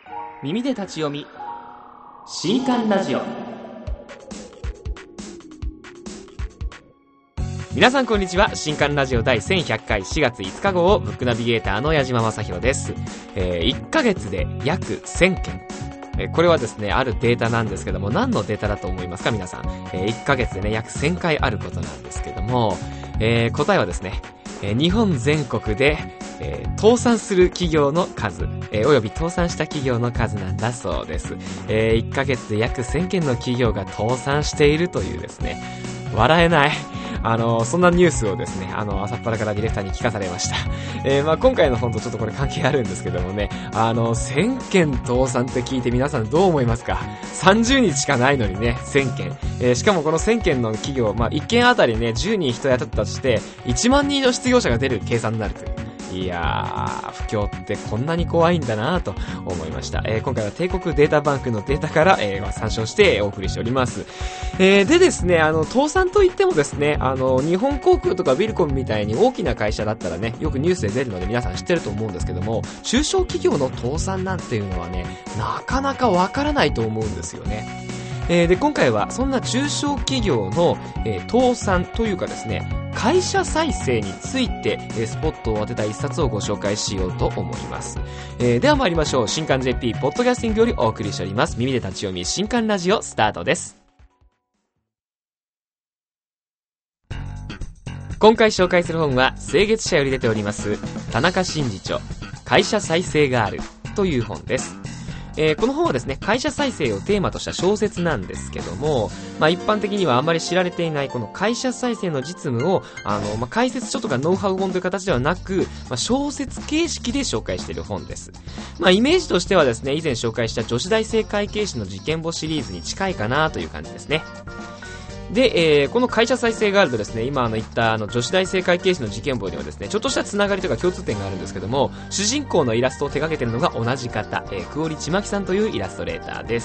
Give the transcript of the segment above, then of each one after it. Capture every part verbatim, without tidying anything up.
耳で立ち読み新刊ラジオ。皆さんこんにちは。新刊ラジオ第せんひゃっかいしがついつか号をブックナビゲーターの矢島正宏です。えー、いっかげつで約せんけん、えー、これはですねあるデータなんですけども、何のデータだと思いますか皆さん。えー、いっかげつでね約せんかいあることなんですけども、えー、答えはですね、えー、日本全国で、えー、倒産する企業の数、えー、および倒産した企業の数なんだそうです。えー、いっかげつで約せんけんの企業が倒産しているというですね、笑えないあのそんなニュースをですね、あの朝っぱらからディレクターに聞かされました。えー、まあ今回の本とちょっとこれ関係あるんですけどもね、あのせんけん倒産って聞いて皆さんどう思いますか？さんじゅうにちしかないのにね、せんけん、えー、しかもこのせんけんの企業、まあいっけんあたりねじゅうにん人雇ったとしていちまんにんの失業者が出る計算になるという。いやー、不況ってこんなに怖いんだなと思いました。えー、今回は帝国データバンクのデータから、えー、参照してお送りしております。えー、でですね、あの倒産といってもですね、あの日本航空とかビルコムみたいに大きな会社だったらね、よくニュースで出るので皆さん知ってると思うんですけども、中小企業の倒産なんていうのはね、なかなかわからないと思うんですよね。えー、で今回はそんな中小企業の、えー、倒産というかですね、会社再生について、えー、スポットを当てた一冊をご紹介しようと思います。えー、では参りましょう。新刊 ジェーピー ポッドキャスティングよりお送りしております耳で立ち読み新刊ラジオスタートです。今回紹介する本は清月社より出ております田中真二著会社再生があるという本です。えー、この本はですね、会社再生をテーマとした小説なんですけども、まあ一般的にはあまり知られていないこの会社再生の実務を、あの、まあ解説書とかノウハウ本という形ではなく、まあ小説形式で紹介している本です。まあイメージとしてはですね、以前紹介した女子大生会計士の事件簿シリーズに近いかなという感じですね。で、えー、この会社再生があるとですね、今あの言ったあの女子大生会計士の事件簿にはですね、ちょっとしたつながりとか共通点があるんですけども、主人公のイラストを手掛けているのが同じ方、えー、久織千巻さんというイラストレーターです。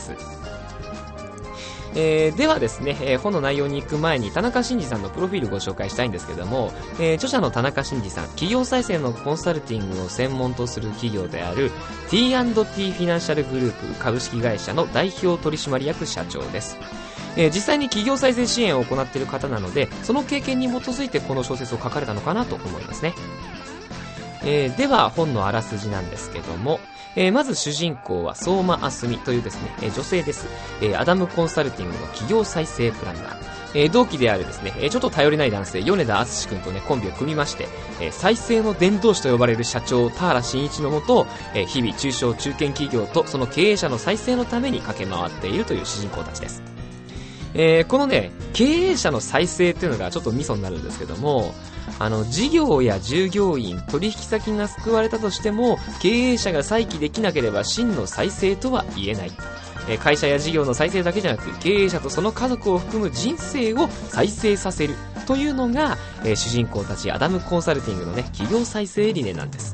えー、ではですね、えー、本の内容に行く前に田中真二さんのプロフィールをご紹介したいんですけども、えー、著者の田中真二さん、企業再生のコンサルティングを専門とする企業である ティーアンドティー フィナンシャルグループ株式会社の代表取締役社長です。えー、実際に企業再生支援を行っている方なので、その経験に基づいてこの小説を書かれたのかなと思いますね。えー、では本のあらすじなんですけども、えー、まず主人公は相馬あすみというですね、えー、女性です、えー、アダムコンサルティングの企業再生プランナー、えー、同期であるですね、えー、ちょっと頼りない男性米田敦君とねコンビを組みまして、えー、再生の伝道師と呼ばれる社長田原真一のもと、えー、日々中小中堅企業とその経営者の再生のために駆け回っているという主人公たちです。えー、このね経営者の再生っていうのがちょっとミソになるんですけども、あの事業や従業員取引先が救われたとしても経営者が再起できなければ真の再生とは言えない。えー、会社や事業の再生だけじゃなく経営者とその家族を含む人生を再生させるというのが、えー、主人公たちアダムコンサルティングのね企業再生理念なんです。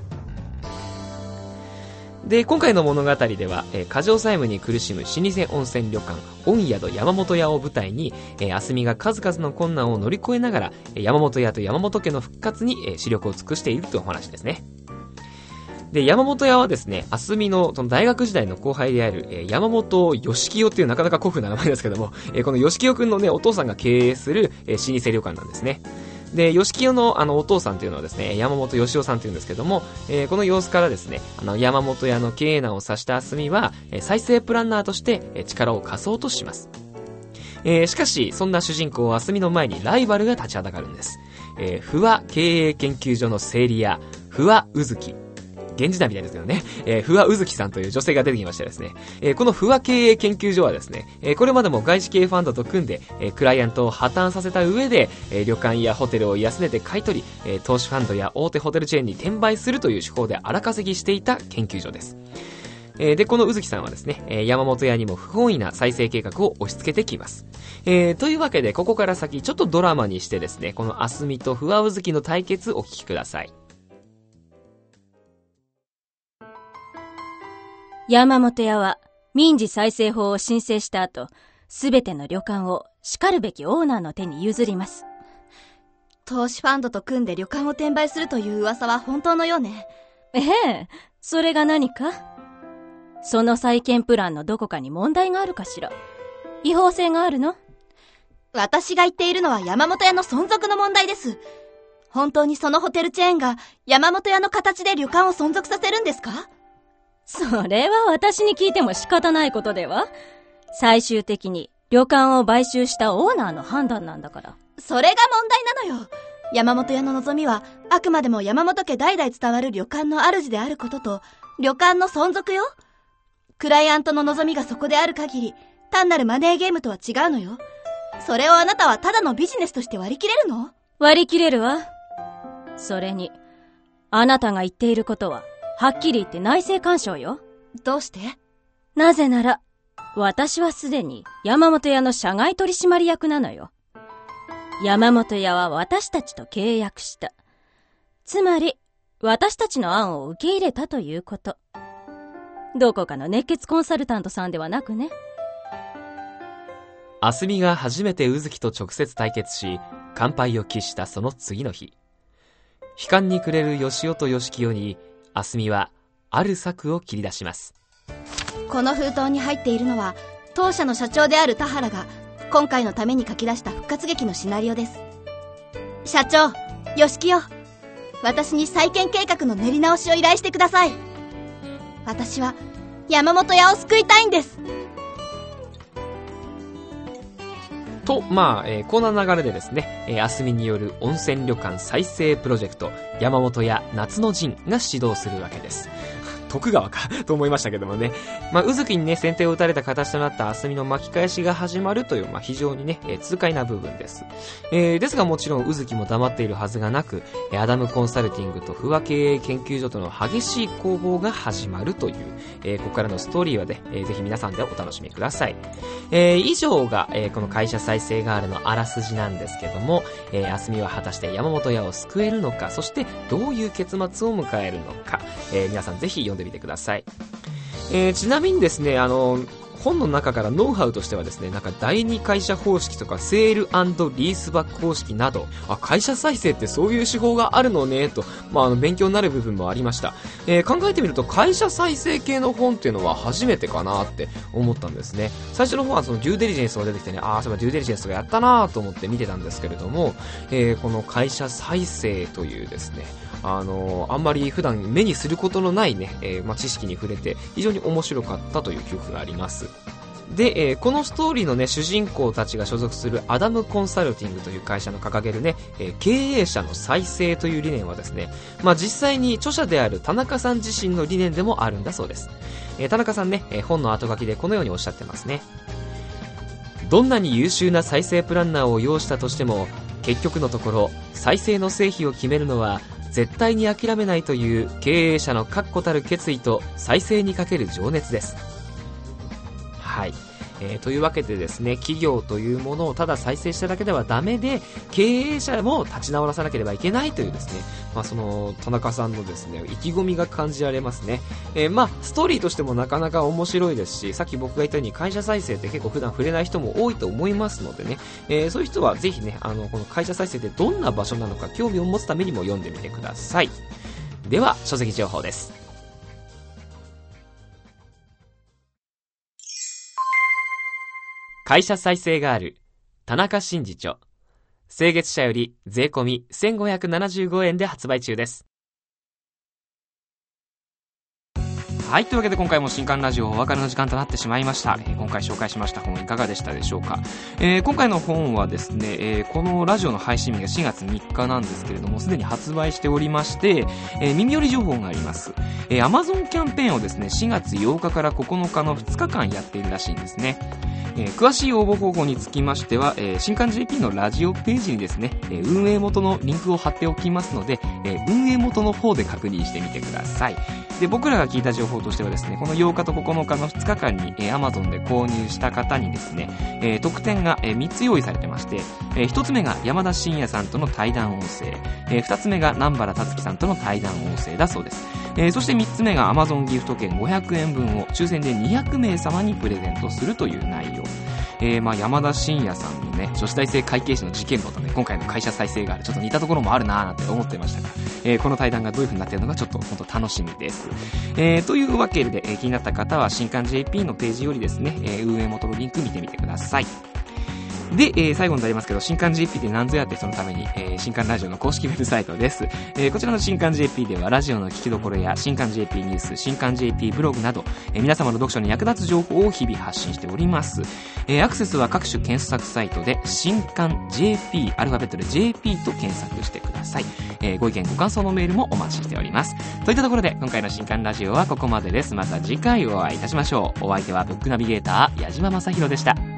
で今回の物語では、えー、過剰債務に苦しむ老舗温泉旅館御宿山本屋を舞台に、えー、あすみが数々の困難を乗り越えながら、えー、山本屋と山本家の復活に、えー、視力を尽くしているというお話ですね。で山本屋はですね、あすみのその大学時代の後輩である、えー、山本義清っていうなかなか古風な名前ですけども、えー、この義清くんのねお父さんが経営する、えー、老舗旅館なんですね。で、吉清のあのお父さんというのはですね、山本義雄さんというんですけども、えー、この様子からですね、あの山本屋の経営難を指したあすみは、えー、再生プランナーとして、えー、力を貸そうとします。えー、しかし、そんな主人公あすみの前にライバルが立ちはだかるんです。えー、不破経営研究所の整理屋、不破うずき。源氏名みたいですけどね、えー、不破うずきさんという女性が出てきましてですね、えー、この不破経営研究所はですね、えー、これまでも外資系ファンドと組んで、えー、クライアントを破綻させた上で、えー、旅館やホテルを安値で買い取り、えー、投資ファンドや大手ホテルチェーンに転売するという手法で荒稼ぎしていた研究所です。えー、でこのうずきさんはですね、えー、山本屋にも不本意な再生計画を押し付けてきます。えー、というわけでここから先ちょっとドラマにしてですね、このあすみと不破うずきの対決お聞きください。 山本屋は民事再生法を申請した後、すべての旅館を叱るべきオーナーの手に譲ります。 投資ファンドと組んで旅館を転売するという噂は本当のようね。 ええ、それが何か？ その再建プランのどこかに問題があるかしら。違法性があるの？ 私が言っているのは山本屋の存続の問題です。本当にそのホテルチェーンが山本屋の形で旅館を存続させるんですか？ それは私に聞いても仕方ないことでは。最終的に旅館を買収したオーナーの判断なんだから。 それが問題なのよ。山本屋の望みはあくまでも山本家代々伝わる旅館の主であることと旅館の存続よ。クライアントの望みがそこである限り単なるマネーゲームとは違うのよ。それをあなたはただのビジネスとして割り切れるの？ 割り切れるわ。それにあなたが言っていることははっきり言って内政干渉よ。 どうして？ なぜなら私はすでに山本屋の社外取締役なのよ。山本屋は私たちと契約した。つまり私たちの案を受け入れたということ。どこかの熱血コンサルタントさんではなくね。 あすみが初めてうずきと直接対決し乾杯を喫したその次の日、悲観に暮れるよしおとよしきよにあすみはある策を切り出します。 この封筒に入っているのは当社の社長である田原が今回のために書き出した復活劇のシナリオです。社長、よしきよ、私に再建計画の練り直しを依頼してください。私は山本屋を救いたいんです。 と、まあ、えー、こんな流れでですね、えー、あすみによる温泉旅館再生プロジェクト山本屋夏の陣が始動するわけです。徳川かと思いましたけどもね。まあ、うずきにね、先手を打たれた形となったあすみの巻き返しが始まるという、まあ、非常にね、えー、痛快な部分です。えー、ですがもちろんうずきも黙っているはずがなく、アダムコンサルティングと不和経営研究所との激しい攻防が始まるという、えー、ここからのストーリーはね、えー、ぜひ皆さんでお楽しみください。えー、以上が、えー、この会社再生ガールのあらすじなんですけども、えー、あすみは果たして山本屋を救えるのか、そしてどういう結末を迎えるのか、えー、皆さんぜひ読んでみてください。えー、ちなみにですね、あの本の中からノウハウとしてはですね、なんか第二会社方式とかセール&リースバック方式など、あ、会社再生ってそういう手法があるのねと、まあ、あの勉強になる部分もありました。えー、考えてみると会社再生系の本っていうのは初めてかなって思ったんですね。最初の方はそのデューデリジェンスが出てきてね、ああ、そういえばデューデリジェンスがやったなと思って見てたんですけれども、えー、この会社再生というですね、あのー、あんまり普段目にすることのないね、えーまあ、知識に触れて非常に面白かったという記憶があります。で、えー、このストーリーのね、主人公たちが所属するアダムコンサルティングという会社の掲げるね、えー、経営者の再生という理念はですね、まあ実際に著者である田中さん自身の理念でもあるんだそうです。えー、田中さんね、えー、本の後書きでこのようにおっしゃってますね。どんなに優秀な再生プランナーを要したとしても、結局のところ再生の成否を決めるのは絶対に諦めないという経営者の確固たる決意と再生にかける情熱です。はい、えー、というわけでですね、企業というものをただ再生しただけではダメで、経営者も立ち直らさなければいけないというですね、まあ、その田中さんのですね、意気込みが感じられますね。えー、まあストーリーとしてもなかなか面白いですし、さっき僕が言ったように会社再生って結構普段触れない人も多いと思いますのでね、えー、そういう人はぜひね、あのこの会社再生ってどんな場所なのか興味を持つためにも読んでみてください。では書籍情報です。会社再生がある田中真嗣著、清月社より税込みせんごひゃくななじゅうごえんで発売中です。はい、というわけで今回も新刊ラジオお別れの時間となってしまいました。えー、今回紹介しました本いかがでしたでしょうか。えー、今回の本はですね、えー、このラジオの配信日がしがつみっかなんですけれども、すでに発売しておりまして、えー、耳寄り情報があります。えー、Amazon キャンペーンをですね、しがつようかからここのかのふつかかんやっているらしいんですね。えー、詳しい応募方法につきましては、えー、新刊 ジェーピー のラジオページにですね、えー、運営元のリンクを貼っておきますので、えー、運営元の方で確認してみてください。で、僕らが聞いた情報としてはですね、このようかとここのかのふつかかんに、えー、Amazon で購入した方にですね、えー、特典が、えー、みっつ用意されてまして、えー、ひとつめが山田真也さんとの対談音声、えー、ふたつめが南原達樹さんとの対談音声だそうです。えー、そしてみっつめが Amazon ギフト券ごひゃくえんぶんを抽選でにひゃくめいさまにプレゼントするという内容。 えー、まあ山田真也さんのね、女子大生会計士の事件簿とね、今回の会社再生がある、ちょっと似たところもあるなーなんて思ってましたが、えー、この対談がどういう風になっているのかちょっと本当楽しみです。えー、というわけで、えー、気になった方は新刊 ジェーピー のページよりですね、えー、運営元のリンク見てみてください。で、えー、最後になりますけど、新刊 ジェーピー で何ぞやって人のために、えー、新刊ラジオの公式ウェブサイトです。えー、こちらの新刊 ジェーピー ではラジオの聞きどころや新刊 ジェーピー ニュース、新刊 ジェーピー ブログなど、えー、皆様の読書に役立つ情報を日々発信しております。えー、アクセスは各種検索サイトで新刊 ジェーピー、アルファベットで ジェーピー と検索してください。えー、ご意見ご感想のメールもお待ちしております。といったところで今回の新刊ラジオはここまでです。また次回お会いいたしましょう。お相手はブックナビゲーター矢島正宏でした。